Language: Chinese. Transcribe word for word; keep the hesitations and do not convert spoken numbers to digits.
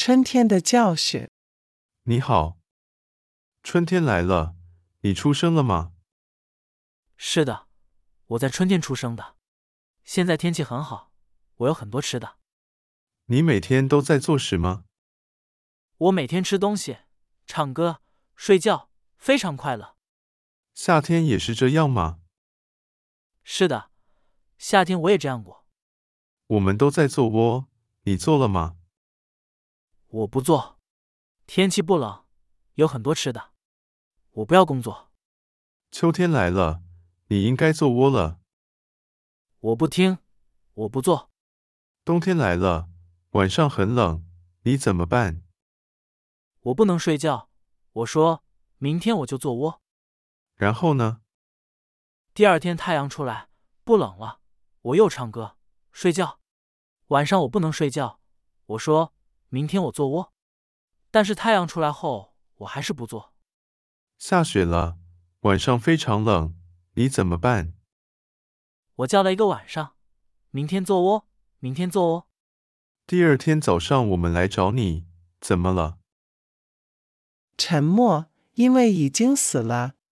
春天的教训。 你好，春天来了，你出生了吗？ 是的，我在春天出生的。现在天气很好，我有很多吃的。 你每天都在做什么？ 我每天吃东西，唱歌，睡觉，非常快乐。 夏天也是这样吗？ 是的，夏天我也这样过。 我们都在做窝，你做了吗？ 我不做，天气不冷，有很多吃的。我不要工作。 秋天来了，你应该做窝了。 我不听，我不做。 冬天来了，晚上很冷，你怎么办？ 我不能睡觉，我说明天我就做窝。 然后呢？ 第二天太阳出来，不冷了，我又唱歌，睡觉。晚上我不能睡觉，我说明天我做窝。但是太阳出来后，我还是不做。 下雪了，晚上非常冷，你怎么办？ 我叫了一个晚上，明天做窝，明天做窝。 第二天早上我们来找你，怎么了？ 沉默，因为已经死了。